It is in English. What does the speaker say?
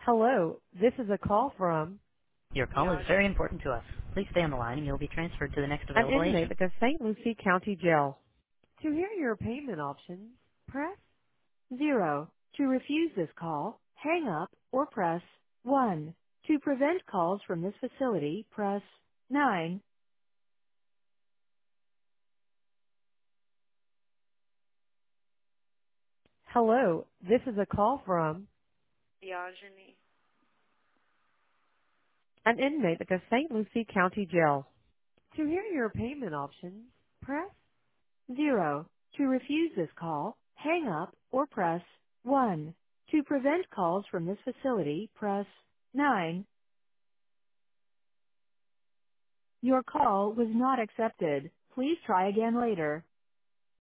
Hello, this is a call from Your call is very important to us. Please stay on the line and you'll be transferred to the next an available inmate agent. at the St. Lucie County Jail. To hear your payment options, press 0. To refuse this call, hang up or press 1. To prevent calls from this facility, press 9. Hello, this is a call from Diogeny. an inmate at the St. Lucie County Jail. To hear your payment options, press 0. To refuse this call, hang up or press 1. To prevent calls from this facility, press 9. Your call was not accepted. Please try again later.